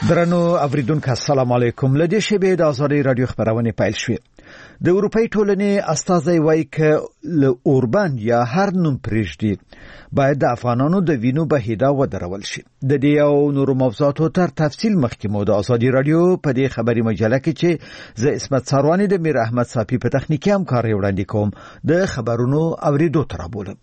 درنو اوریدونکو السلام علیکم. لدې شبې د آزادۍ رادیو خبرونه پیل شوې. د اروپای ټولنې استازي وایي ک له اوربان یا هر نوم پرېږدي باید د افغانانو د وینو بهیدا ودرول شي. د دې او نورو موضوعاتو تر تفصیل مخکې مو د آزادۍ رادیو په دې خبري مجله کې چې زه اسمت ساروانی د میر احمد صافي په تخنیکي همکاري وړاندې کوم د خبرونو اوریدو تر بولم.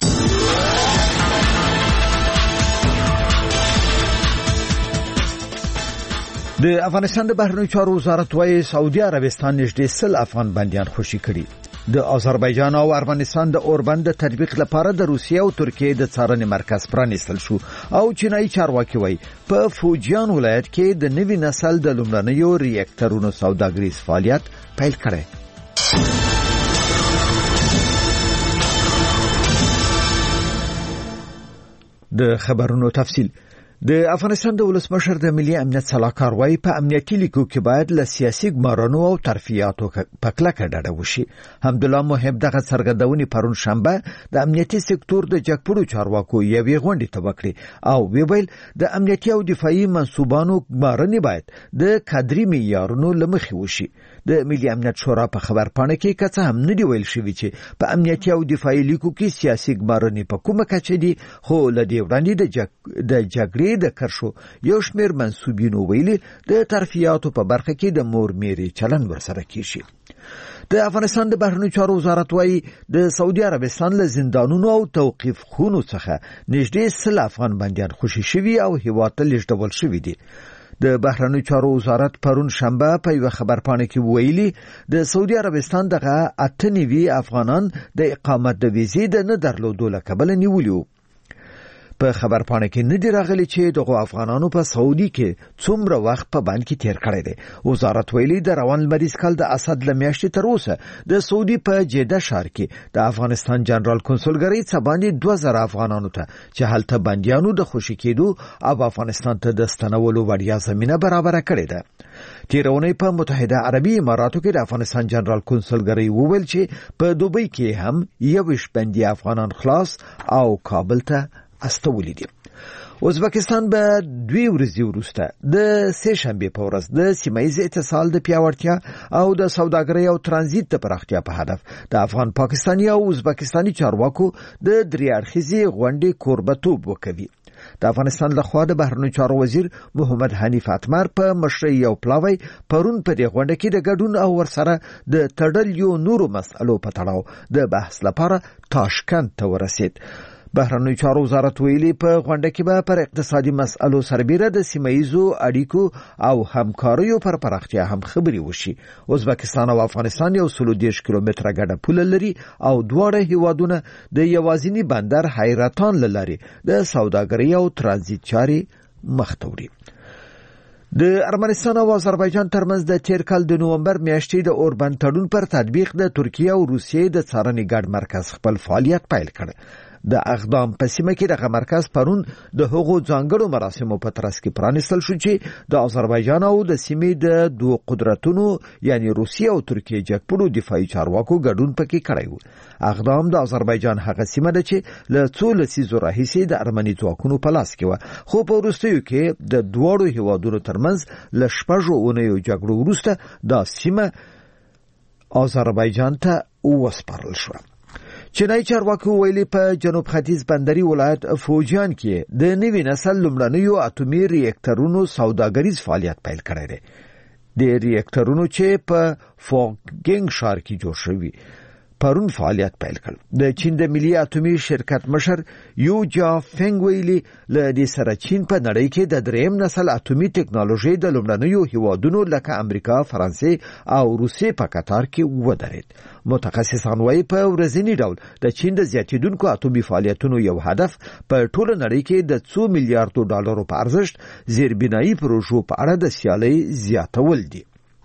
د افغانستان د بهرنیو چارو وزارت وايي سعودي عربستان نږدې 100 افغان بنديان خوشي کړي. د آذربایجان او ارمنستان د اوربند د تطبیق لپاره د روسیې او ترکیې د څارنې مرکز پرانیستل شو او چینایي چارواکي وايي په فوجیان ولایت کې د نوي نسل د لومړنیو ریاکټرونو سوداګریز فعالیت پیل کړي. د خبرونو تفصیل. د افغانستان د ولسمشر د ملي امنیت صلاحکار وايي په امنیتي لیکو کې باید له سیاسي ګمارنو او ترفیعاتو په کلکه ډډه وشي. حمدالله محب دغه څرګندونې پرون شنبه د امنیتي سکتور د جګپړو چارواکو یوې غونډې ته وکړې او ویل د امنیتي او دفاعي منصوبانو ګمارنې باید د کادري معیارونو لمخې وشي. د ملي امنیت شورا په خبرپاڼه کې کڅ هم نه دی ویل شوی چې په امنیتي او دفاعي لیکو کې سیاسي ګمارنې په کومه کچه دي، خو لدی وړاندې د جګړې د کرشو یو شمېر منسوبینو ویلي د ترفیعاتو په برخه کې د مور میری چلن ورسره کیږي. د افغانستان د بهرنیو چارو وزارت وايي د سعودي عربستان له زندانونو او توقيف خونو څخه نږدې 100 افغان بنديان خوشي شوي او هیواد ته لیږدول شوي دي. د بهرنیو چارو وزارت پرون شنبه په یو خبرپاڼه کې ویلي د سعودي عربستان دغه 98 افغانان د اقامت د ویزې د نه درلودو له کبله نیولیو. په خبرپاڼه کې نه دی راغلی چې دغه افغانانو په سعودي کې څومره وخت په بند کې تیر کړی دی. وزارت ویلي د روان لمریز کال د اسد له میاشتې تر اوسه د سعودي په جده ښار کې د افغانستان جنرال کنسولګرۍ څخه باندې 2000 افغانانو ته چې هلته بنديانو د خوشي کېدو او افغانستان ته د ستنولو وړیا زمينه برابر کړې ده. تیرونی په متحده عربي اماراتو کې د افغانستان جنرال کنسولګرۍ وویل چې په دوبۍ کې هم 21 بندي افغانان خلاص او کابل ته استولې دي. ازبکستان به 2 ورځې وروسته د سه شنبه په ورځ د سیمایي اتصال د پیاوړتیا او د سوداګرۍ او ترانزیت د پراختیا په هدف د افغان پاکستاني او ازبکستاني چارواکو د دریاړخیزي غونډې کوربتوب وکوي. د افغانستان لخوا د بهرنیو چارو وزیر محمد حنیف اتمر په مشرۍ یو پلاوی پرون په دې غونډه کې د ګډون او ورسره د تړل یو نورو مسئلو په تړاو د بحث لپاره تاشکند ته ورسید. بهرنیو چارو وزارت ویلي په غونډه کې به پر اقتصادي مسئلو سربېره د سیمایي اړیکو او همکاریو پر پراختیا هم خبري وشي. ازبکستان او افغانستان یو 130 کیلومتره ګډه پوله لري او دواړه هیوادونه د یوازینی بندر حیرتان لري د سوداګرۍ او ترانزیت چاري مخ ته وړي. د ارمنستان او آذربایجان ترمنځ د تیر کال د نومبر میاشتې د اوربند تړون پر تطبیق د ترکیه او روسیې د څارنې ګډ مرکز خپل فعالیت پیل کړ. د اقدام په سیمه کې دغه مرکز پرون د هغو ځانګړو مراسمو په ترڅ کې پرانیستل شو چې د آذربایجان او د سیمې د دوه قدرتونو یعنی روسیه او ترکیه جګپړو دفاعي چارواکو ګډون پکې کړی و. اقدام د آذربایجان هغه سیمه ده چې له څو لسیزو راهیسې د ارمني ځواکونو په لاس کې و، خو په وروستیو کې د دواړو هیوادونو ترمنځ له 6 اونیو جګړو وروسته دا سیمه آذربایجان ته وسپارل شو. چینایي چارواکي ویلي په جنوب ختیځ بندري ولایت فوجیان کې د نوي نسل لومړنیو اټومي ریاکټرونو سوداګریز فعالیت پیل کړی دی. د ریاکټرونو چې په فوګینګ ښار کې جوړ شوی پرون فعالیت پیل کړ. د چین د ملي اټومي شرکت مشر یو جا فنګ ویلي له دې سره چین په نړۍ کې د دریم نسل اټومي ټکنالوژي د لومړنیو هیوادونو لکه امریکا، فرانسې او روسیې په قطار کې ودرېد. متخصصان وايي په ورځنی ډول د چین د زیاتیدونکو اټومي فعالیتونو یو هدف په ټوله نړۍ کې د 2 میلیارډ ډالرو په ارزښت زیربنایي پروژو په اړه د سیالۍ زیاتول دي.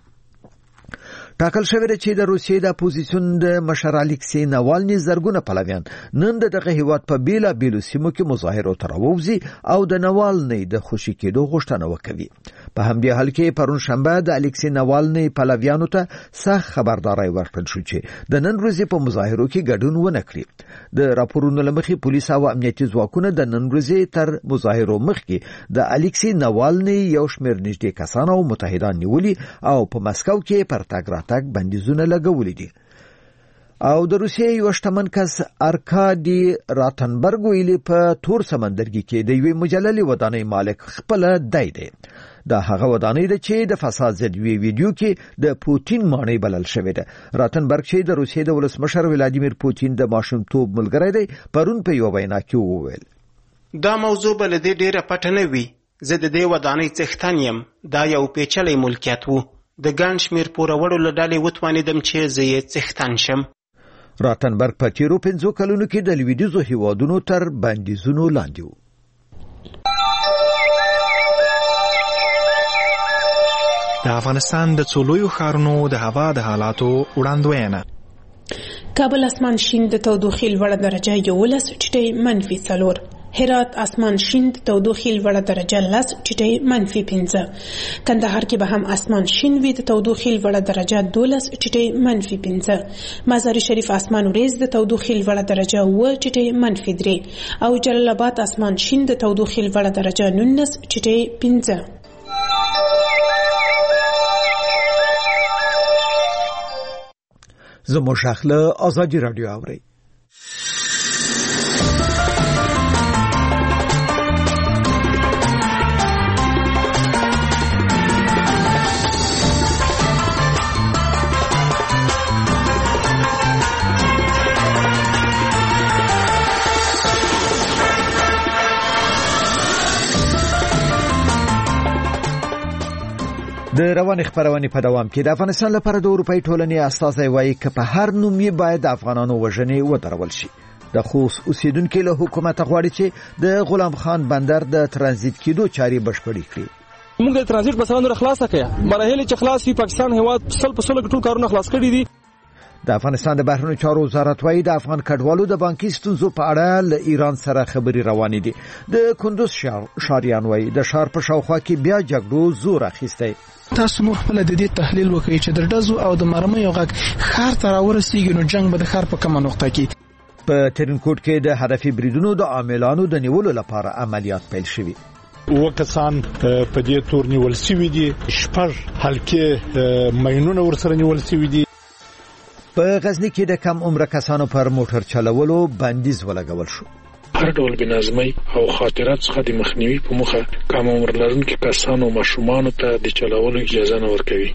ټاکل شوی چې د روسیې د اپوزیسیون د مشر الکسی ناوالني زرګونه پلویان نن دغه هیواد په بیلابیلو سیمو کې مظاهرو ته راووځي او د ناوالني د خوشي کېدو غوښتنه وکوي. په همدې حال کې پرون شنبه د الکسی ناوالني پلویانو ته سخت خبرداري ورکړل شو چې د نن ورځې په مظاهرو کې ګډون ونه کړي. د راپورونو لمخې پولیس او امنیتي ځواکونه د نن ورځې تر مظاهرو مخکې د الکسی ناوالني یو شمېر نږدې کسان او متحدان نیولي او په مسکو کې پر تګ راتګ بندیزونه لګولي دي. او د روسیې یو شتمن کس ارکادي راتنبرګ ویلي په تور سمندرګي کې د یوې مجللې ودانۍ مالک خپل دی. دا هغه ودانۍ ده چې د فساد ضد ویډیو کې د پوتین معنی بلل شوې ده. راتنبرګ چې د روسیې د ولسمشر ولادیمیر پوتین د ماشومتوب ملګری دی پرون په یو وینا کې وویل دا موضوع بل دې ډیره پټه نه وي. زه د دې ودانۍ څښتن یم. دا یو پیچلی ملکیت وو. د ګڼ شمېر پوروړو له ډلې وتوانېدم چې زه یې څښتن شم. راتنبرګ په تیرو 5 کلونو کې د لویدیځو هیوادونو تر بندیزونو لاندې و. د افغانستان د څلورو ښارونو د هوا د حالاتو وړاندوینه. کابل اسمان شین د تودوخې لوړه درجه 11 -4. هرات اسمان شین د تودوخې لوړه درجه 10 -5. کندهار کې به هم اسمان شین وي د تودوخې لوړه درجه 12 -5. مزار شریف اسمان وریځ د تودوخې لوړه درجه 7 -3 او جلال آباد اسمان شین د تودوخې لوړه درجه 19 -5. زموږ شاخله آزادی رادیو اوري. د روان خبرونه په دوام کې د افغانستان لپاره د اروپאי ټولنې استازي وایي چې په هر نوم یې باید افغانانو وژنې ودرول شي. د خوست اوسیدونکو له حکومت غواړي چې د غلام خان بندر د ترانزیت کېدو چاري بشپړې کړي. موږ د ترانزیت مسله خلاصه کړه. مراحل چې خلاص وي پاکستان هواد په سل ټول کارونه خلاص کړي دي. د افغانستان د بهرنیو چارو وزارت وايي د افغان کډوالو د بانکي ستونزو په اړه له ایران سره خبري روانې دي. د کندوز شاریان وايي د شهر په شاوخوا کې بیا جګړو زور اخیستی. تاسو نو خپل د دې تحلیل وکړئ چې د ډزو او د مرمۍ غږ خار ته راورسیږي نو جنگ به د خار په کومه نقطه کې. په ترینکوټ کې د هدفي بریدونو د عاملانو د نیولو لپاره عملیات پیل شوي. وکسان په دې تور نیول شوي دي. شپږ حلقې ماینونه ورسره نیول شوي دي. په غزنی کې د کم عمر کسانو پر موټر چلولو بندیز ولګول شو. هر ډول بنظمي او خاطرات څخه د مخنیوي په موخه کم عمر لرونکو کسانو او ماشومانو ته د چلولو اجازه نه ورکوي.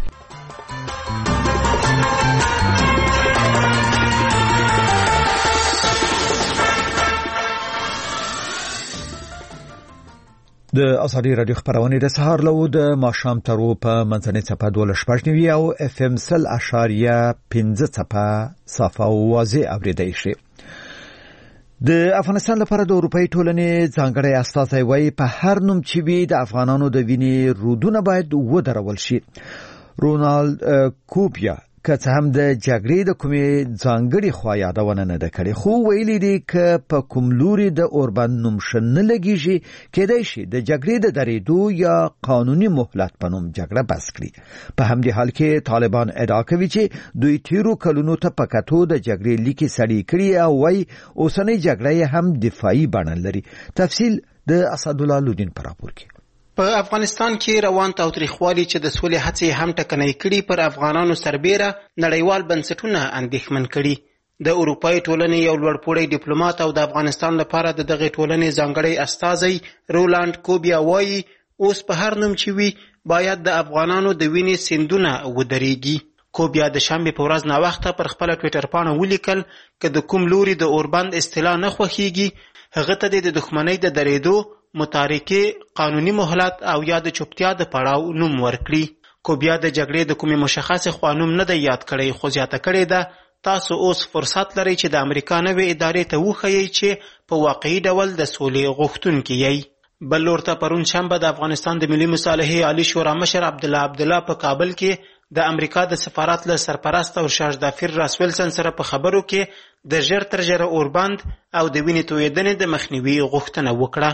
د آزادی رادیو خبرونه د سهار له د ماښام ترو په منځنۍ څپه 12.9 او اف ام 0.15 څپه صافه او واضح اوریدای شي. د افغانستان لپاره د اروپאי ټولنې ځانګړی استازی وایي په هر نوم چې وي د افغانانو د وینې رودونه باید ودرول شي. رونالد کوپیا که څه هم د جګړې د کومې ځانګړي خوا یادونه نه ده کړې خو ویلي دي که په کوم لوري د اوربند نوم شنه لګیږي کېدای شي د جګړې د درېدو یا قانوني مهلت په نوم جګړه بس کړي. په همدې حال کې طالبان ادعا کوي چې دوی تیرو کلونو ته په کتو د جګړې لیکې سړې کړي او وایي اوسنۍ جګړه هم دفاعي بڼه لري. تفصیل د اسدالله لودین پر راپور کې. په افغانستان کې روان تاوتریخوالي چې د سولې هڅې هم ټکنۍ کړي پر افغانانو سربېره نړیوال بنسټونه اندېښمن کړي. د اروپאי ټولنې یو لوړپوړی ډیپلوماټ او د افغانستان لپاره د دغه ټولنې ځانګړی استازی رولاند کوبیا وایي اوس په هر نوم چې وي باید د افغانانو د وینې سیندونه ودرېږي. کوبیا د شنبې په ورځ ناوخته پر خپله ټویټر پاڼه ولیکل که د کوم لوري د اوربند اصطلاح نه خوښیږي هغه ته د دښمنۍ د درېدو متارکې قانوني مهلت او یا د چوپتیا د پړاو نوم ورکړي. کوبیا د جګړې د کومې مشخصې خوا نوم نه دی یاد کړی خو زیاته کړې ده تاسو اوس فرصت لرئ چې د امریکا نوې ادارې ته وښیئ چې په واقعي ډول د سولې غوښتونکي یئ. بل لور ته پرون شنبه د افغانستان د ملي مصالحې عالی شورا مشر عبدالله په کابل کې د امریکا د سفارت له سرپرست او شاژدافیر راس ویلسن سره په خبرو کې د ژر تر ژره اوربند او د وینې تویېدنې د مخنیوي غوښتنه وکړه.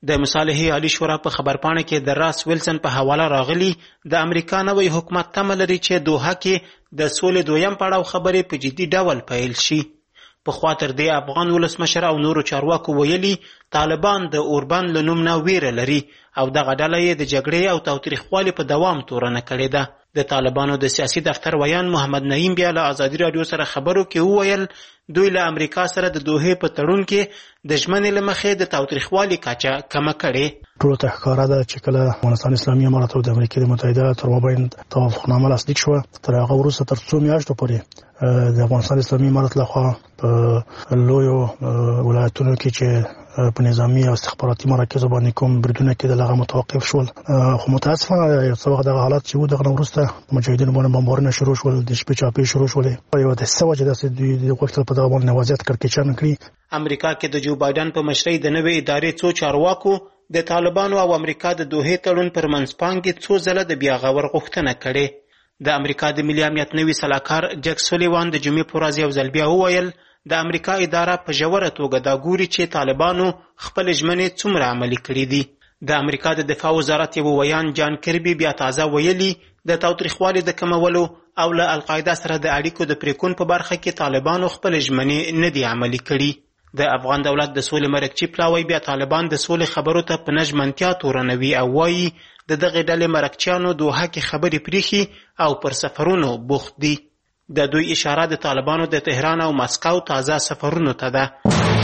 د مصالحې عالی شورا په خبرپاڼه کې د راس ویلسن په حواله راغلی د امریکا نوی حکومت تمه لري چې دوحه کې د سولې دویم پړاو خبرې په جدي ډول پیل شي. پخوا تر دې افغان ولسمشر او نورو چارواکو ویلي طالبان د اوربند له نوم نه ویره لري او دغه ډله یې د جګړې او تاوتریخوالي په دوام تورنه کړې ده. د طالبانو د سیاسي دفتر ویان محمد نعیم بیا له ازادي راډیو سره خبرو کې وویل دوی له امریکا سره د دوحې په تړون کې د ژمنې له مخې د تاوتریخوالي کچه کمه کړې. ټولو ته ښکاره ده چې کله افغانستان اسلامي امارات او د امریکا متحده تر مابین توافقنامه لاسلیک شوه، تر هغه وروسته تر 2 میاشتو پورې د افغانستان اسلامي امارات لخوا په لویو ولایتونو کې چې په نظامی او استخباراتي مراکزو باندې کوم بریدونه کېدل هغه متوقف شول. خو متاسفانه یو څه وخت دغه حالات چې و دغه وروسته مجاهدینو باندې بمبارونه شروع شول، د شپې چاپې شروع شولې. یو د سوه چې داسې دوی غوښتل په دغه باندې وضعیت کړکېچن کړي. امریکا کې د جو بایدن په مشرۍ د نوې ادارې څو چارواکو د طالبانو او امریکا د دوحې تړون پر منځپانګې څو ځله د بیا غور غوښتنه کړې. د امریکا د ملي امنیت نوي سلاکار جک سولیوان د جمعې په ورځ یو ځل بیا وویل د امریکا اداره په ژوره توګه دا ګوري چې طالبانو خپل ژمنې څومره عملي کړي دي. د امریکا د دفاع وزارت یو ویان جان کربي بیا تازه ویلي د تاوتریخوالي د کمولو او له القاعده سره د اړیکو د پریکون په برخه کې طالبانو خپل ژمنې نه دي عملي کړي. د افغان دولت د سولې مرکچی پلاوی بیا طالبان د سولې خبرو ته په نژمنتیا تورنوي او وایي د دغه ډلې مرکچیانو دوحه کې خبرې پریخي او پر سفرونو بوخت دي. د دوی اشاره د طالبانو د تهران او مسکو تازه سفرونو ته ده.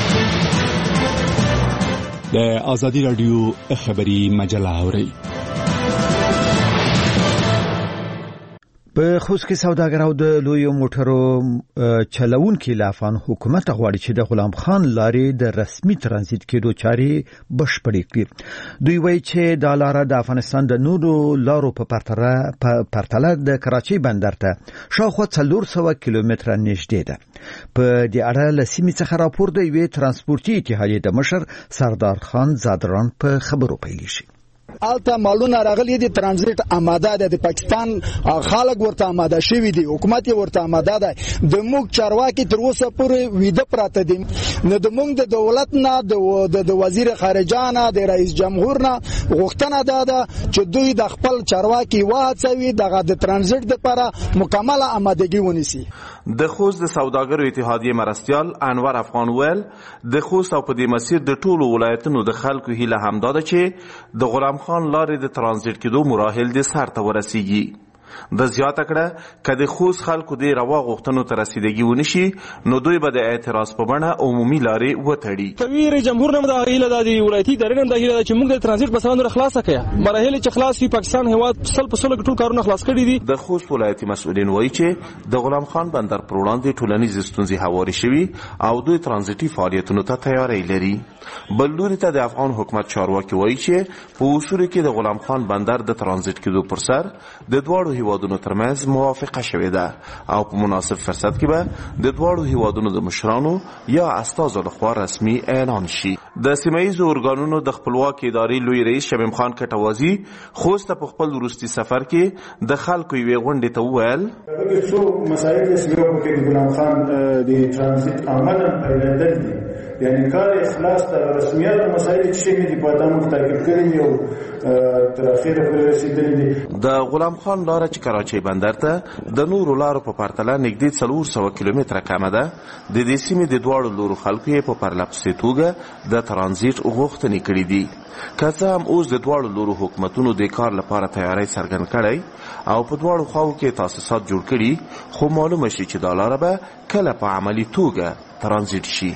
د ازادي راډیو خبري مجله اوري. په خوست کې سوداګر او د لویو موټرو چلوونکي له افغان حکومت غواړي چې د غلام خان لارې د رسمي ترانزیت کېدو چارې بشپړې کړي. دوی وایي چې دا لاره د افغانستان د نورو لارو په پرتله د کراچۍ بندر ته شاوخوا 400 کیلومتره نږدې ده. په دې اړه له سیمې څخه راپور د یوې ترانسپورتي اتحادیې د مشر سردار خان زادران په خبرو پیلېږي. الته مالونه راغلي دي، ترانزیت آماده ده، د پاکستان خلک ورته آماده شوي دي، حکومت ورته آماده ده. د موږ چارواکي تر اوسه پورې ویده پراته دي. نو د موږ د دولت نه د وزیر خارجه نه د رئیس جمهور نه غوښتنه ده چې دوی د خپل چارواکي وهڅوي دغه د ترانزیت لپاره مکمله آمادګي ونیسي. د خوست د سوداګرو اتحادیې مرستیال انور افغان ویل د خوست او په دې مسیر د ټولو ولایتونو د خلکو هیله همدا ده چې د غلام خان لارې د ترانزیت کېدو مراحل د سر ته ورسیږي. د زیاته کړه که د خوست خلکو د روا غوښتنو ته رسیدګي ونشي نو دوی به د اعتراض په بڼه عمومي لارې وتړي. کوي رئیس جمهور نه د هیله د ولایتي ادارې نه د هیله چې موږ د ترانزیت مسله خلاصه کړو. مراحل چې خلاص وي پاکستان هواد په سلو ټول کارونه خلاص کړي دي. د خوست ولایتي مسؤلین وایي چې د غلام خان بندر پر وړاندې ټولنیز ستونزې هواري شوي او دوی ترانزیتي فعالیتونو ته تیاری لري. بل لوري ته د افغان حکومت چارواکي وایي چې په اصولو کې د غلام خان بندر د ترانزیت کېدو پر سر د دواړو هیوادونو ترمنځ موافقه شوې ده او په مناسب فرصت کې به د دواړو هیوادونو د مشرانو یا استازو لخوا رسمي اعلان شي. د سیمه‌ییزو ارګانونو د خپلواکۍ ادارې لوی رئیس شمیم خان کټوازي خوست په خپل وروستي سفر کې د خلکو یوې غونډې ته وویل څو مسایل چې د غلام خان د ترانزیت عملاً پیلېدل دي، یعنی کار اخلاص ته رسمیت مسایل چې نه دي په دامن تعقیب کړي او تر اخره پورې رسیدلي دي. د غلام خان لاره چې کراچۍ بندر ته د نورو لارو په پرتله نږدې 400 کیلومتره کمه ده. د دې سیمې د دواړو لورو خلکو یې په پرلپسې توګه د ترانزیت غوښتنې کړي دي. که څه هم اوس د دواړو لورو حکومتونو د کار لپاره تیاری څرګند کړی او په دواړو خواو کې تاسیسات جوړ کړي، خو معلومه شي چې دا لاره به کله په عملي توګه ترانزیت شي.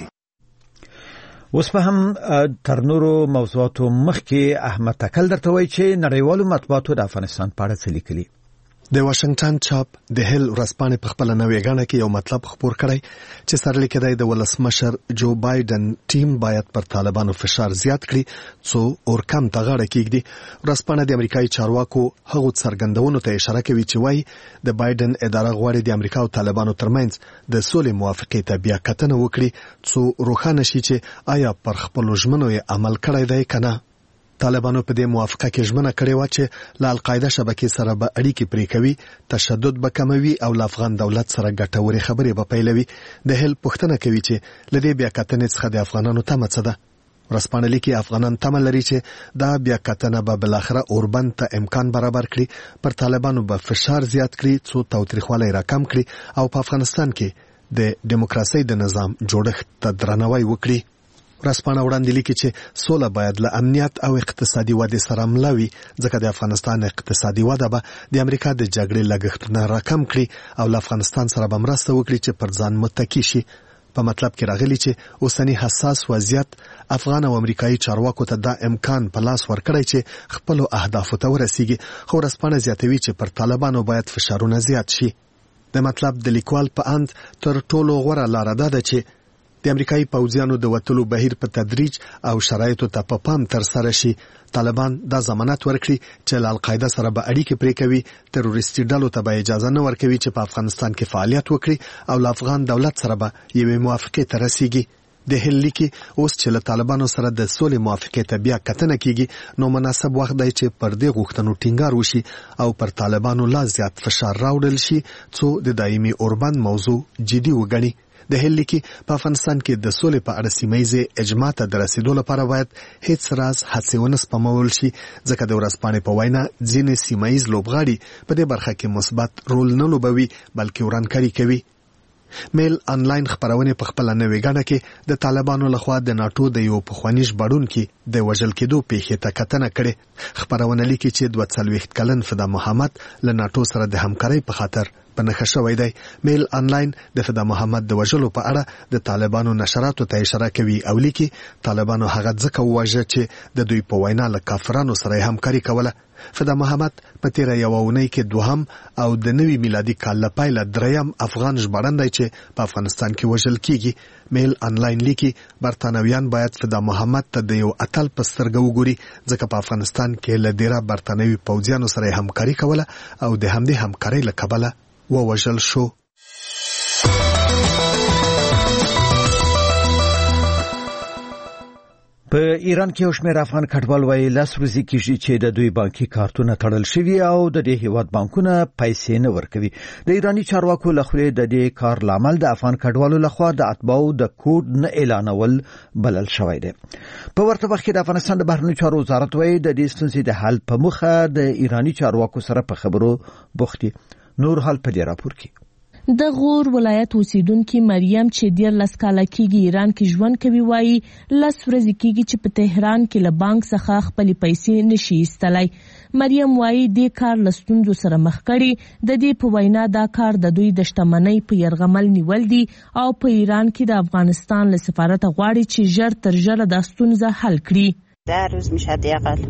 اوس په هم تر نورو موضوعاتو مخکې احمد تکل درته وایي چې نړیوالو مطبوعاتو د افغانستان په اړه څه لیکلي. د واشنگټن چاپ د هیل ورځپاڼې په خپل نوې غاڼه کې یو مطلب خبر کړی چې سرلیک دی د ولسمشر جو بایدن ټیم باید پر طالبانو فشار زیات کړي څو اور کم ته غاړه کېږدي. ورځپاڼه د امریکایي چارواکو هغو څرګندونو ته اشاره کوي چې وایي د بایدن اداره غواړي د امریکا او طالبانو ترمنځ د سولې موافقې ته بیا کتنه وکړي څو روښانه شي چې آیا پر خپلو ژمنو یې عمل کړی دی که نه. طالبانو په دې موافقه کې ژمنه کړې وه چې له القاعده شبکې سره به اړیکې پرې کوي، تشدد به کموي او له افغان دولت سره ګټورې خبرې به پیلوي. د هیل پوښتنه کوي چې له دې بیا کتنې څخه د افغانانو تمه څه ده. ورځپاڼه لیکي افغانان تمه لري چې دا بیا کتنه به بلاخره اوربند ته امکان برابر کړي، پر طالبانو به فشار زیات کړي څو تاوتریخوالی راکم کړي او په افغانستان کې د دیموکراسۍ د نظام جوړښت ته درناوی وکړي. ورځپاڼه وړاندې لیکي چې سوله باید له امنیت او اقتصادي ودې سره مله وي، ځکه د افغانستان اقتصادي وده به د امریکا د جګړې لګښتونه راکم کړي او له افغانستان سره به مرسته وکړي چې پر ځان متکی شي. په مطلب کې راغلي چې اوسنی حساس وضعیت افغان او امریکایي چارواکو ته دا امکان په لاس ورکړی چې خپل اهدافو ته ورسیږي، خو ورځپاڼه زیاتوي چې پر طالبانو باید فشارونه زیات شي. د مطلب د لیکوال په اند تر ټولو غوره لاره ده چې د امریکایي پوځیانو د وتلو بهیر په تدریج او شرایطو ته په پام تر سره شي. طالبان دا ضمانت ورکړي چې له القاعده سره به اړیکې پرې کوي، تروریستي ډلو ته به اجازه نه ورکوي چې په افغانستان کې فعالیت وکړي او له افغان دولت سره به یوې موافقې ته رسیږي. د هل لیکي اوس چې له طالبانو سره د سولې موافقې ته بیا کتنه کیږي، نو مناسب وخت دی چې پر دې غوښتنو ټینګار وشي او پر طالبانو لا زیات فشار راوړل شي څو د دایمي اوربند موضوع جدي وګڼي. د هل لیکي په افغانستان کې د سولې په اړه سیمه‌ییزې اجماع ته د رسیدو لپاره باید هیڅ راز هڅې ونه سپمول شي، ځکه د ورځپاڼې په وینا ځینې سیمه‌ییز لوبغاړي په دې برخه کې مثبت رول نه لوبوي بلکې ورانکاري کوي. میل انلاین خبرونه په خپل نوې غاڼه کې د طالبانو لخوا د ناتو د یو پخوانی ژباړونکو د وژل کېدو پیښې ته کتنه کړې. خبرونه لیکي چې 42 کلن فدا محمد له ناتو سره د همکارۍ په خاطر په نښه شوی دی. میل انلاین د فدا محمد د وژلو په اړه د طالبانو نشراتو ته اشاره کوي او لیکي طالبانو هغه ځکه وواژه چې د دوی په وینا له کافرانو سره همکاري کوله. فدا محمد په تیره یوه اونۍ کې دوهم او د نوي میلادي کال له پیله دریم افغان ژباړن دی چې په افغانستان کې وژل کیږي. میل انلاین لیکي برتانویان باید فدا محمد ته د یو اتل په سترګه وګوري، ځکه په افغانستان کې له ډیره برتانوي پوځیانو سره همکاري کوله او د همدې همکارۍ له کبله ووژل شو. په ایران کې یو شمېر افغان کډوال وایي 10 ورځې کېږي چې د دوی بانکي کارتونه تړل شوي او د دې هیواد بانکونه پیسې نه ورکوي. د ایرانی چارواکو لخوا د دې کار لامل د افغان کډوالو لخوا د اتباعو د کوډ نه اعلانول بلل شوی دی. په ورته وخت کې د افغانستان د بهرنیو چارو وزارت وایي د دې ستونزې د حل په موخه د ایرانی چارواکو سره په خبرو بوخت دي. نور حال په دې راپور کې د غور ولایت اوسیدونکو مریم چې 14 کاله کېږي ایران کې ژوند کوي وایي 10 ورځې کېږي چې په تهران کې له بانک څخه خپل پیسې نشي ایستلای. مریم وایي د کار له ستونزو سره مخ کړي. د دې په وینا دا کار د دوی د شتمنۍ په يرغمل نیول دي او په ایران کې د افغانستان له سفارت غواړي چې ژر تر ژره د ستونزه حل کړي. در روز میشه دیقل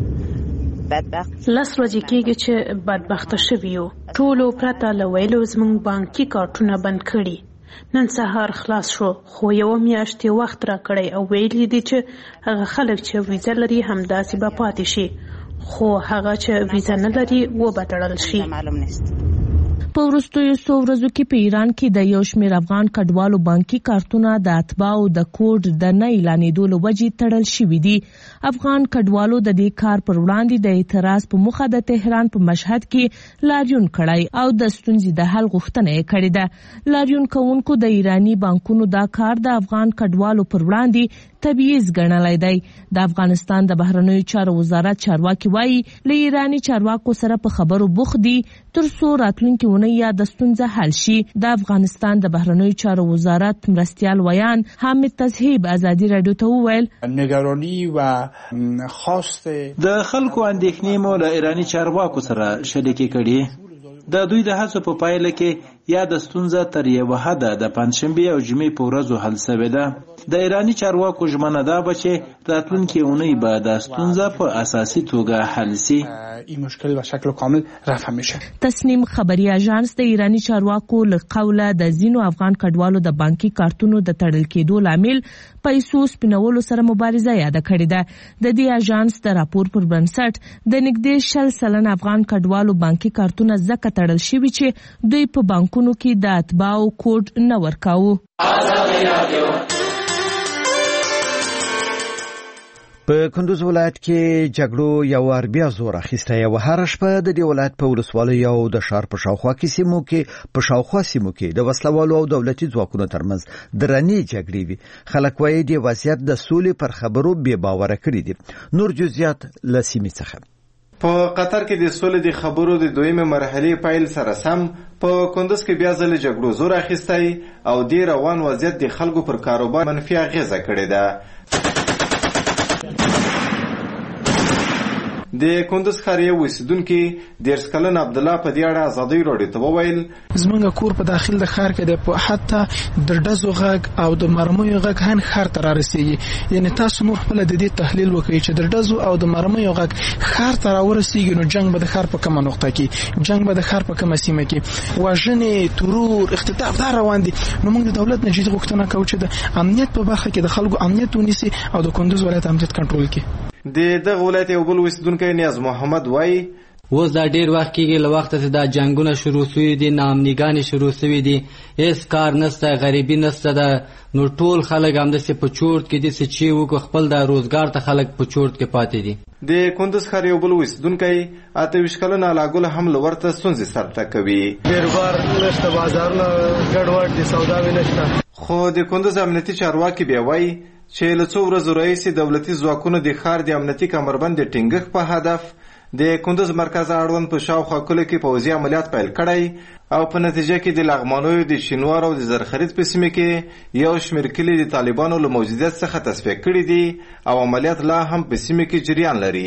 بدبخت 10 ورځې کېږي چې بدبخته شوي یو. ټولو پرته له ویلو زموږ بانکي کارتونه بند کړي. نن سهار خلاص شو، خو یو میاشت وخت را کړی او ویلي دي چې هغه خلک چې ویزه لري همداسې به پاتې شي، خو هغه چې ویزه نه لري و به تړل شي. معلوم نیست. په وروستیو څو ورځو کې په ایران کې د یو شمېر افغان کډوالو بانکي کارتونه د اتباعو د کوډ د نه اعلانېدو له وجې تړل شوي دي. افغان کډوالو د دې کار پر وړاندې د اعتراض په موخه د تهران په مشهد کې لاریون کړی او د ستونزې د حل غوښتنه یې کړې ده. لاریون کوونکو د ایرانی بانکونو دا کار د افغان کډوالو پر وړاندې تبعیض ګڼلی دی. د افغانستان د بهرنیو چارو وزارت چارواکي وایي له ایرانی چارواکو سره په خبرو بوخت دي تر څو راتلونکي اونۍ یا د ستونزه حل شي. د افغانستان د بهرنیو چارو وزارت مرستیال ویان حامد تزهیب ازادي رادیو ته وویل نگرانی و خواست د خلکو اندېښنې مو له ایرانی چارواکو سره شریکې کړي. د دوی د هڅو په پایله کې یا د ستونزه تر یوه حده د پنجشنبې او جمعې په ورځو حل شوې ده. د ایرانی چارواکو ژمنه ده چې راتلونکي اونۍ به د ستونزه په اساسي توګه حل شي. این مشکل به شکل کامل رفع میشه. تسنیم خبري اژانس د ایرانی چارواکو له قوله د زینو افغان کډوالو د بانکي کارتونو د تړل کېدو لامل پیسو سپینولو سره مبارزه یاد کړې ده. د دې اژانس د راپور پر بنسټ د نږدې 60% افغان کډوالو بانکي کارتونه ځکه تړل شوي چې دوی په بانکونو کې د اتباعو کوډ نه ورکاوه. په کندوز ولایت کې جګړو یو وار بیا زور اخیستی او هر شپه د دې ولایت په ولسوالۍ او د ښار په شاوخوا سیمو کې د وسلوالو او دولتي ځواکونو ترمنځ درنې جګړې وي. خلک وایي د وضعیت د سولې پر خبرو بې باوره کړي دي. نور جزئیات له سیمې څخه. په قطر کې د سولې د خبرو د دویمه مرحلې پیل سره سم په کندوز کې بیا ځل جګړو زور اخیستی او د روان وضعیت د خلکو پر کاروبار منفي اغیزه کړې ده. د کندوز ښار یو اوسیدونکي 13 کلن عبدالله په دې اړه ازادي راډیو ته وویل زمونږ کور په داخل د ښار کې د حتی د ډزو غږ او د مرمیو غږ هم ښار ته رارسیږي. یعنی تاسو نور خپل د دې تحلیل وکړئ چې د ډزو او د مرمیو غږ ښار ته راورسیږي نو جنگ به د ښار په کومه نقطه کې جنگ به د ښار په کومه سیمه کې وژنې ترور اختطاف دا روان دي. نو موږ د دولت نه جدي غوښتنه کوو چې د امنیت په برخه کې د خلکو امنیت ونیسي او د کندوز ولایت امنیت کنټرول کړي. دغه ولایت یو بل اوسیدونکی نیاز محمد وایي اوس دا ډیر وخت کېږي له وخته چې دا جنګونه شروع شوي دي ناامنیګانې شروع شوي دي هېڅ کار نشته غریبي نشته ده نو ټول خلک همداسې په چورت کې دي چې وکړو خپل دا روزګار ته خلک په چورت کې پاتې دي. د کندوز ښار یو بل اوسیدونکی 28 کلن علاګل هم له ورته ستونزې سره کوي. بیروبار نشته بازارونه ګډوډ دي سوداوي نشته. خو د کندوز امنیتي چارواکي بیا وایي چې له څو ورځو راهیسې دولتي ځواکونو د ښار د امنیتي کمربند د ټینګښت په هدف د کندوز مرکز اړوند په شاوخوا کلو کې پوځي عملیات پیل کړی او په نتیجه کې د لغمانیو د شینوار او د زرخرید په سیمه کې یو شمېر کلي د طالبانو له موجودیت څخه تصفیه کړي دي او عملیات لا هم په سیمه کې جریان لري.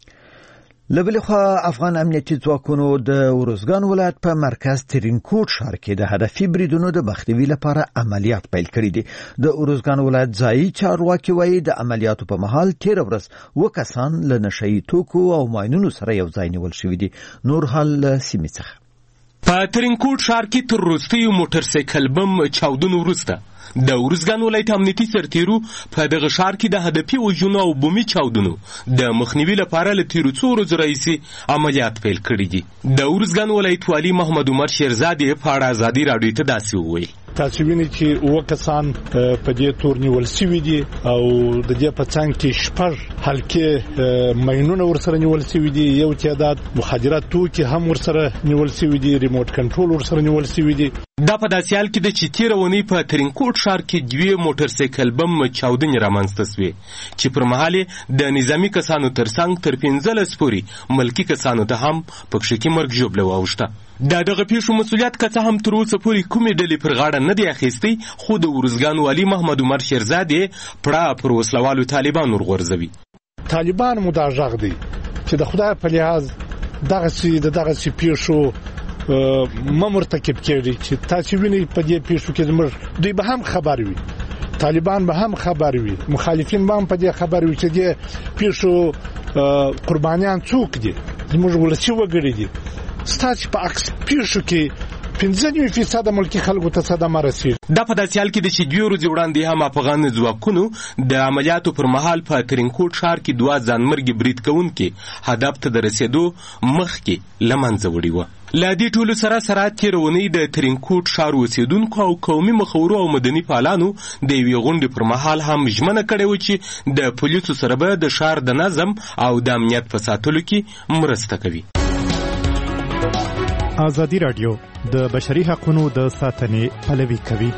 له بلې خوا افغان امنیتي ځواکونو د ارزګان ولایت په مرکز ترینکوټ ښار کې د هدفي بریدونو د مخنیوي لپاره عملیات پیل کړي دي. د ارزګان ولایت ځایي چارواکي وایي د عملیاتو په مهال تېره ورځ 2 کسان له نشهیي توکو او ماینونو سره یو ځای نیول شوي دي. نور حال له سیمې څخه. په ترینکوټ ښار کې تر وروستیو موټرسایکل بم چاودنو وروسته د ارزګان ولایت امنیتي سرتیرو په دغه ښار کې د هدفي وژنو او بمي چاودنو د مخنیوي لپاره له تیرو څو ورځو راهیسې عملیات پیل کړي دي. د ارزګان ولایت والي محمد عمر شیرزادې په اړه ازادي راډیو ته داسې وویل تاسو وینئ چې 2 کسان په دې تور نیول شوي دي او د دې په څنګ کې 6 هلکې ماینونه ورسره نیول شوي دي یو تعداد مخدرات توکي هم ورسره نیول شوي دي ریموټ کنټرول ورسره نیول شوي دي. دا په داسې حال کې ده چې تېره اونۍ په ترینکوټ ښار کې 2 موټرسایکل بم چاودنې رامنځته شوې چې پر مهال د نظامي کسانو ترڅنګ تر 15 پورې ملکي کسانو ته هم پکښې کې مرګ ژوبله واوښته. د دغه پیښو مسؤلیت که څه هم تر اوسه پورې کومې ډلې پر غاړه نه دی اخیستی خو د ارزګان والي محمد عمر شیرزادې پړه پر وسلوالو طالبان ورغورځوي. طالبان مو دا غږ دی چې د خدای په لحاظ دغسې پیښو مرتکب کړي چې تاسو وینئ په دې پیښو کې زموږ دوی به هم خبر وي طالبان به هم خبر وي مخالفین به هم په دې خبر وي چې دې پیښو قربانیان څوک دي زموږ ولسي وګړي دي. ستاسو په عکس پیښو کې 95% ملکی خلکو ته صدمه رسیږي. دا په داسې حال کې ده چې 2 ورځې وړاندې هم افغان ځواکونو د عملیاتو پر مهال په ترینکوټ ښار کې 2 ځانمرګي برید کوونکي هدف ته د رسېدو مخکې له منځه وړي وه. له دې ټولو سره تېره اونۍ د ترینکوټ ښار اوسېدونکو او قومي مخورو او مدني فعالانو د یوې غونډې پر مهال هم ژمنه کړې وه چې د پولیسو سره به د ښار د نظم او د امنیت په ساتلو کې مرسته کوي. ازادي راډیو د بشري حقوقو د ساتنې پلوي کوي.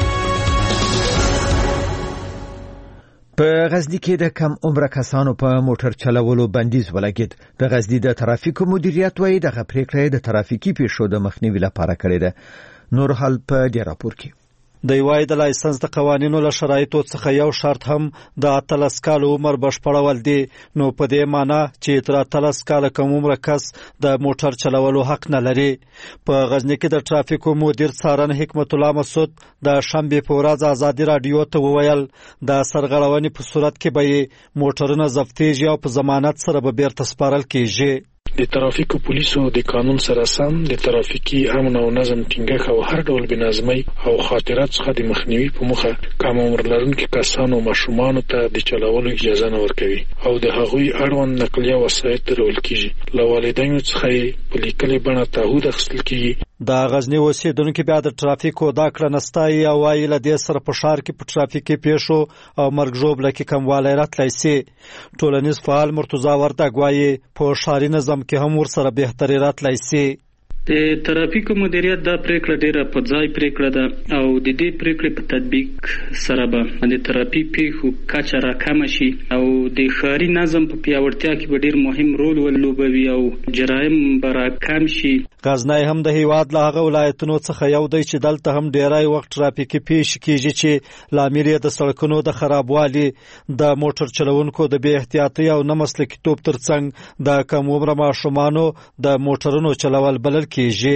په غزني کې د کم عمره کسانو په موټر چلولو بندیز ولګید. د غزني د ترافیکو مدیریت وایي دغه پریکړه د ترافیکي پیښو د مخنیوي لپاره کړې ده. نور حال په دې راپور کې. د یوای د لایسنس د قوانینو له شرایطو څخه یو شرط هم د 13 کال عمر بشپړول دي. نو په دې معنی چې تر 13 کال کم عمر کس د موټر چلولو حق نه لري. په غزني کې د ترافیکو مدیر څارن حکمت الله مسعود د شنبه په ورځ ازادي رادیو ته وویل د سرغړونې په صورت کې به موټرونه ضبطېږي او په ضمانت سره به بیرته سپارل کیږي. د ترافیکو پولیسو د قانون سره سم د ترافیکي امن او نظم ټینګښت او هر ډول بنظمۍ او خاطرات څخه د مخنیوي په موخه کم عمر لرونکو کسانو او ماشومانو ته د چلولو اجازه نه ورکوي او د هغوی اړوند نقلیه وسایط درول کیږي. له والدینو څخه په لیکلي بڼه تعهد اخیستل کیږي. د غزنی اوسیدونکو بیا د ټرافیکو دا کړنستای او وايي له دې سره په ښار کې په ټرافیکي پیښو او مرګ ژوبله کې کموالی راتلی سي. ټولنیز فعال مرتضی وردګ وايي په ښاري نظم کې هم ورسره بهتري راتلی سي. د ترافیکو مدیریت دا پریکړه ډیره په ځای پریکړه ده او د دې پریکړې په تطبیق سره به د ترافیک پیښو کچه راکمه شي او د ښاري نظم په پیاوړتیا کې به ډیر مهم رول ولوبوي او جرایم به راکم شي. غزنی هم د هیواد له هغه ولایتونو څخه یو دی چې دلته هم ډیری وخت ترافیکي پیښې کیږي چې لامل یې د سړکونو د خرابوالي، د موټر چلوونکو د بې احتیاطۍ او نه مسلکیتوب ترڅنګ د کم عمره ماشومانو د موټرونو چلول بلل کیږي.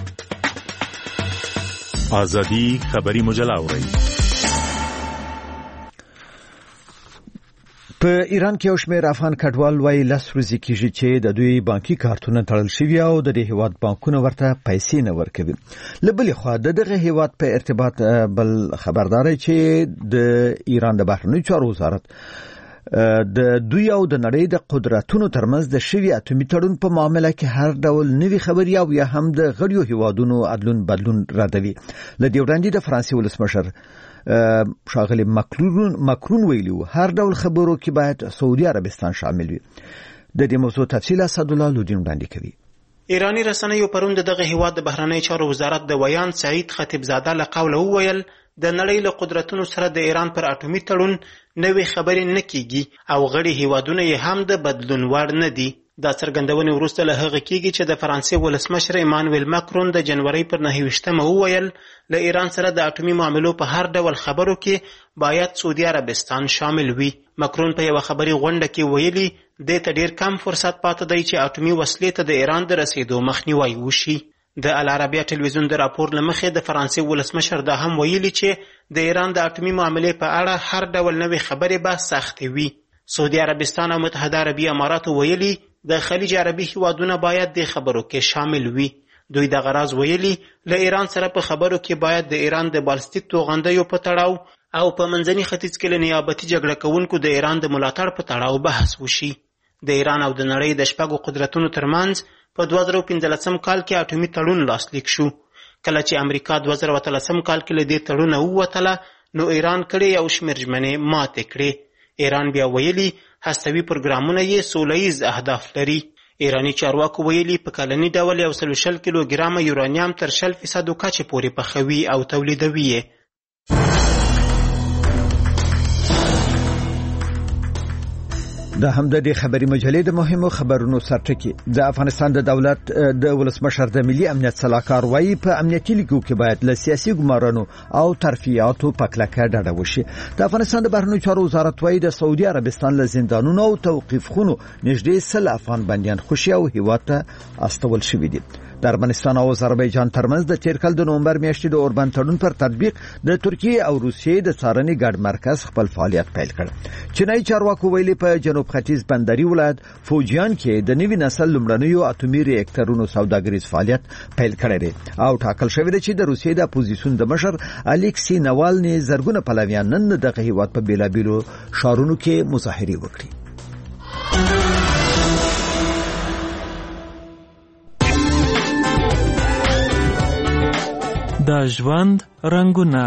آزادی خبری مجله اورئ. په ایران کې یو شمېر افغان کډوال وايي 10 ورځې کېږي چې د دوی بانکي کارتونه تړل شوي او د دې هیواد بانکونه ورته پیسې نه ورکوي. له بلې خوا د دغه هیواد په ارتباط بل خبرداری چې د ایران د بهرنیو چارو وزارت د دوی او د نړۍ د قدرتونو ترمنځ د شوي اتومي تړون په معامله کې هر ډول نوي خبري او یا هم د غړیو هیوادونو عدلون بدلون ردوي. له دې وړاندې د فرانسې ولسمشر ښاغلی ماکرون ویلي هر ډول خبرو کې باید سعودي عربستان شامل وي. د دې موضوع تفصیل اسدالله لودین وړاندې کوي. ایرانی رسنیو پرون دغه هیواد د بهرنی چارو وزارت د ویان سعید خطیبزاده له قوله وویل د نړۍ له قدرتونو سره د ایران پر اټومي تړون نوې خبرې نه کیږي او غړي هیوادونه یې هم د بدلون وړ نه دي. دا څرګندونه وروسته له هغه کیږي چې د فرانسې ولسمشر ایمانویل ماکرون د جنوري پر 29مه وویل له ایران سره د اټومي معاملو په هر ډول خبرو کې باید سعودي عربستان شامل وي. ماکرون په یو خبري غونډه کې ویلي د ته ډیر کم فرصت پاتې دی چې اټومي وسلې ته د ایران د رسیدو مخنیوي وشي. د العربیه ټلویزیون د راپور لمخې د فرانسې ولسمشر دا هم ویلي چې د ایران د اټومي معاملې په اړه هر ډول نوې خبرې به سختې وي. سعودي عربستان او متحده عربي امارات ویلي د خلیج عربي هیوادونه باید د خبرو کې شامل وي. دوی د غراض ویلي له ایران سره په خبرو کې باید د ایران د بالستیک توغندیو په تړاو او په منځني ختیځ کې له نیابتي جګړه کوونکو د ایران د ملاتړ په تړاو بحث وشي. د ایران او د نړۍ د شپږو قدرتونو ترمنځ په 2015 کال کې اټومي تړون لاسلیک شو. کله چې امریکا 2013 کال کې له دې تړونه ووتله نو ایران کړي یو شمېر ژمنې ماتې کړې. ایران بیا ویلي هستوي پروګرامونه یې سولهییز اهداف لري. ایرانی چارواکو ویلي په کلني ډول 120 کیلوګرامه یورانیم تر 0% کچې پورې پخوي او تولیدوي یې. دا هم د خبري مجلې د مهمو خبرونو سرټکی. د افغانستان د دولت د ولسمشر د ملي امنیت صلاحکار وايي په امنیتي لیکو کې باید له سیاسي ګمارانو او ترفیعاتو په کلکه ډډه وشي. د افغانستان د بهرنیو چارو وزارت وايي د سعودي عربستان له زندانونو او توقيف خونو نږدې 100 افغان بنديان خوشي او هیواد ته استول شوي دي. د ارمنستان او آذربایجان ترمنځ د تیر کال د نومبر میاشتې د اوربند تړون پر تطبیق د ترکیه او روسیې د څارنې ګډ مرکز خپل فعالیت پیل کړ. چینایي چارواکو ویلي په جنوب ختیځ بندري ولایت فوجیان کې د نوي نسل لومړنیو اټومي ریاکټرونو سوداګریز فعالیت پیل کړی دی او ټاکل شوی دی چې د روسیې د اپوزیسیون د مشر الیکسی ناوالني زرګونه پلویان نن دغه هیواد په بیلابیلو ښارونو کې مظاهرې وکړي. د ژوند رنگونه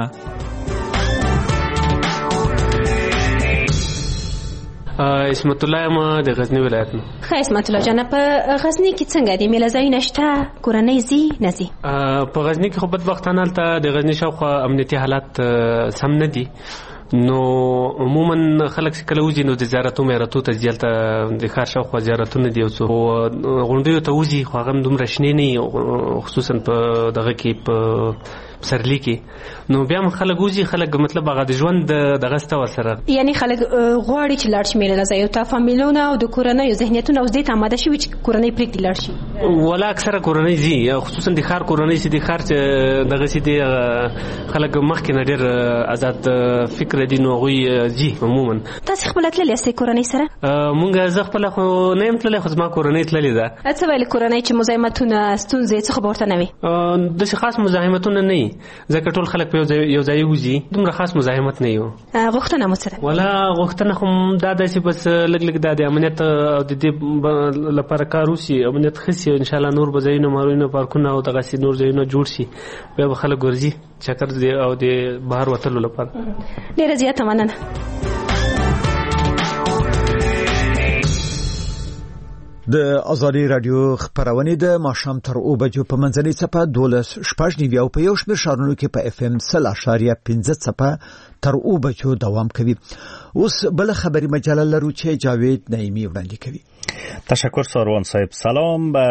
اسمت الله ما د غزنی ولایت نه. اسمت الله جان په غزنی کې څنګه دی میله ځای نشته کورنۍ زی نزي؟ په غزنی کې خو بدبختانه ته د غزنی شاوخوا امنیتي حالات سم نه دي نو عموما خلک چې کله وځي نو د زیارتو مېراتو ته ځلته د ښار شاوخوا زیارتونه دي او غونډیو ته وځي خو هغه هم دومره شنې نه خصوصا په دغه کې په سرلی کې نو بیا هم خلک وځي خلک مطلب هغه د ژوند دغه ستو سره یعنی خلک غواړي چې لاړ شي میله ځای او ته فامیلونه او د کورنۍ ذهنیتونه اوس دې ته آماده شي چې کورنۍ پرېږدي لاړ شي ولا اکثره کورنۍ ځي خصوصا د ښار کورنۍ چې د ښار دغه چې د خلک مخکې نه ډېر آزاد فکر دي نو هغوی ځي عموما. تاسې خپله تللې یاستئ کورنۍ سره؟ مونږ زه خپله خو نه یم تللی خو زما کورنۍ تللې ده. څه ویل کورنۍ چې مزاحمتونه ستونزې څه خو به ورته نه وي؟ داسې خاص مزاحمتونه نه وي ځکه ټول خلک په یو ځای وځي دومره خاص مزاحمت نه یو. غوښتنه مو سره ولا غوښتنه خو دا د چې بس لګ د امنیت او د دې لپاره کار وشي امنیت خسي ان شاء الله نور بځایونه مارونه پارکونه او دغه نور ځایونه جوړ شي به خلک ورځي چکر دی او د بهر وتلو لپاره. ډیره زیاته مننه. د ازادي رادیو خبرونه د ماښام تر 2 بجو په منځنۍ صفه 12:15 او په یو شمېر شارونو کې په اف ام 0.15 صفه تر 2 بجو دوام کوي. اوس بل خبري مجله لرو چې جاوید نعیمی وړاندې کوي. تشکر ساروان صاحب. سلام.